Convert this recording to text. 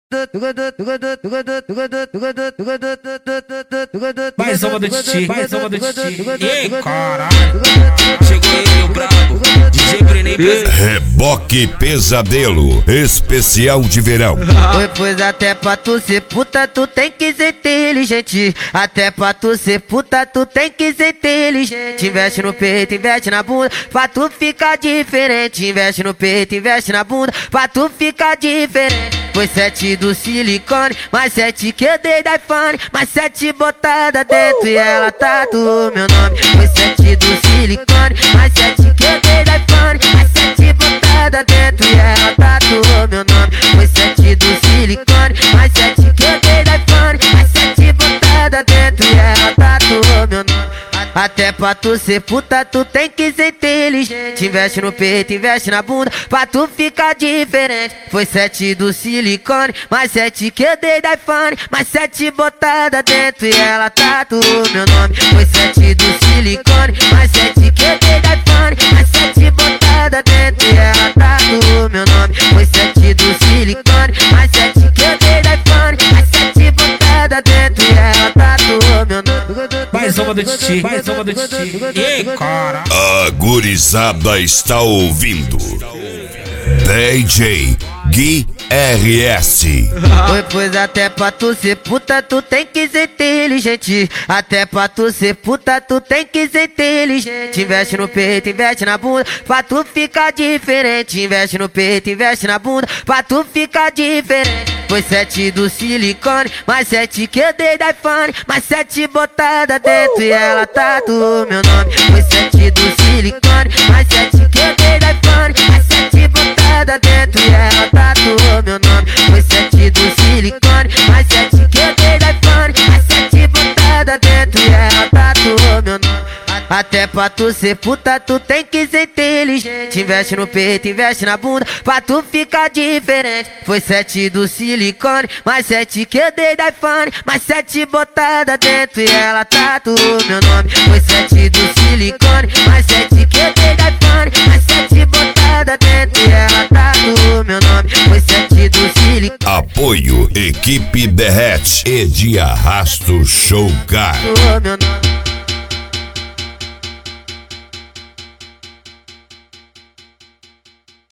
Mais uma do Titi, mais uma do Titi. Ei, caralho, chegou ele, o brabo, DJ Brené Pesadelo. Reboque Pesadelo, especial de verão. Pois até pra tu ser puta, tu tem que ser inteligente. Até pra tu ser puta, tu tem que ser inteligente. Investe no peito, investe na bunda, pra tu ficar diferente. Investe no peito, investe na bunda, pra tu ficar diferente. Foi 7 do silicone, mais 7 que eu dei da iPhone, mais 7 botada dentro e ela tatuou meu nome. Foi 7 do silicone, mais 7 que eu dei da iPhone, mais 7 botada dentro e ela tatuou meu nome. Foi 7 do silicone, mais 7 que eu dei da iPhone, mais 7 botada dentro e ela tatuou meu nome. Até pra tu ser puta, tu tem que ser inteligente. Investe no peito, investe na bunda, pra tu ficar diferente. Foi 7 do silicone, mais 7 que eu dei da iPhone, mais 7 botada dentro e ela tatuou meu nome. Foi 7 do silicone, mais 7 que eu dei da iPhone, mais 7 botada dentro e ela tatuou meu nome. Foi 7 do silicone, mais 7 que eu dei da iPhone, mais 7 botada dentro e ela tatuou meu nome. Mais uma do Titi, mais uma do Titi. Ei, cara. A gurizada está ouvindo DJ Gui RS. Pois até pra tu ser puta, tu tem que ser inteligente. Até pra tu ser puta, tu tem que ser inteligente. Investe no peito, investe na bunda, pra tu ficar diferente. Investe no peito, investe na bunda, pra tu ficar diferente. Foi 7 do silicone, mais 7 que eu dei da iPhone, mais 7 botada dentro e ela tatuou meu nome. Foi 7 do silicone, mais 7 que eu dei da iPhone, mais 7 botada dentro e ela tatuou meu nome. Foi 7 do silicone, mais 7 que eu dei da iPhone, mais 7 botada dentro e ela tatuou meu nome. Até pra tu ser puta, tu tem que ser inteligente. Investe no peito, investe na bunda, pra tu ficar diferente. Foi 7 do silicone, mais 7 que eu dei da iPhone, mais 7 botada dentro e ela tatuou meu nome. Foi 7 do silicone, mais 7 que eu dei da iPhone, mais 7 botada dentro e ela tatuou meu nome. Foi 7 do silicone. Apoio Equipe Derrete e de Arrasto Show Car. Meu nome.